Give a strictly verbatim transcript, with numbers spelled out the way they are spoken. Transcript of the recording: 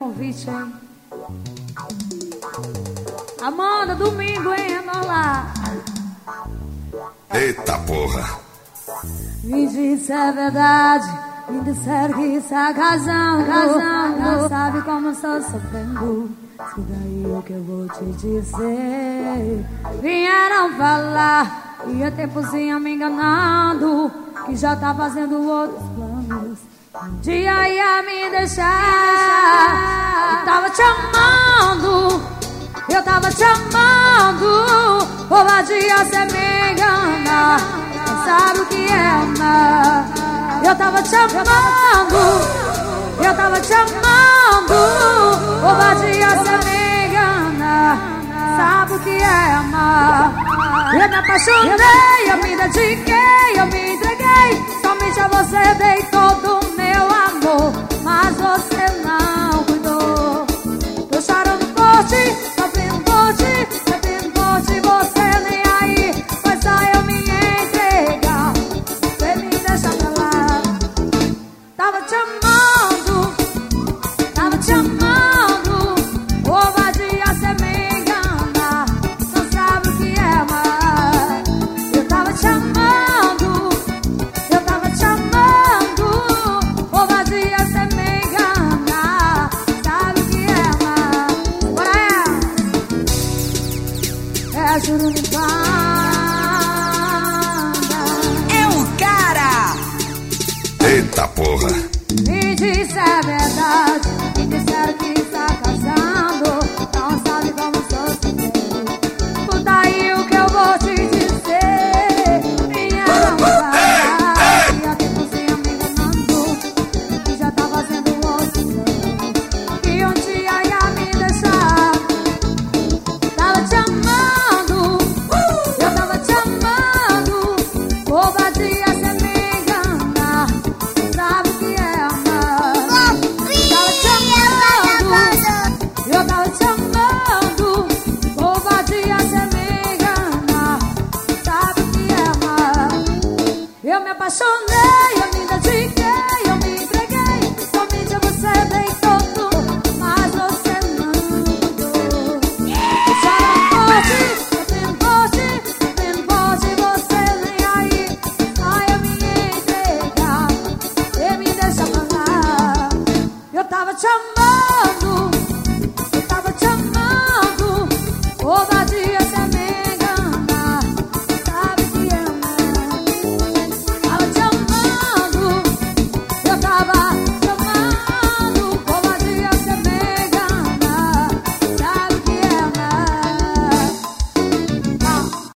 convite, hein? Amanda, domingo em Enolar. Eita porra. Me disse é verdade, me disseram que está casando, casando. Não sabe como estou sofrendo. Se daí o que eu vou te dizer. Vieram falar que ia tempozinho me enganando, que já tá fazendo outros planos. Um dia ia me deixar. Eu tava te amando, eu tava te amando. Covardia cê me engana, não sabe o que é amar. Eu tava te amando, eu tava te amando. Covardia cê me engana, sabe o que é amar. Eu me apaixonei, eu me dediquei, eu me entreguei. Somente a você deitou.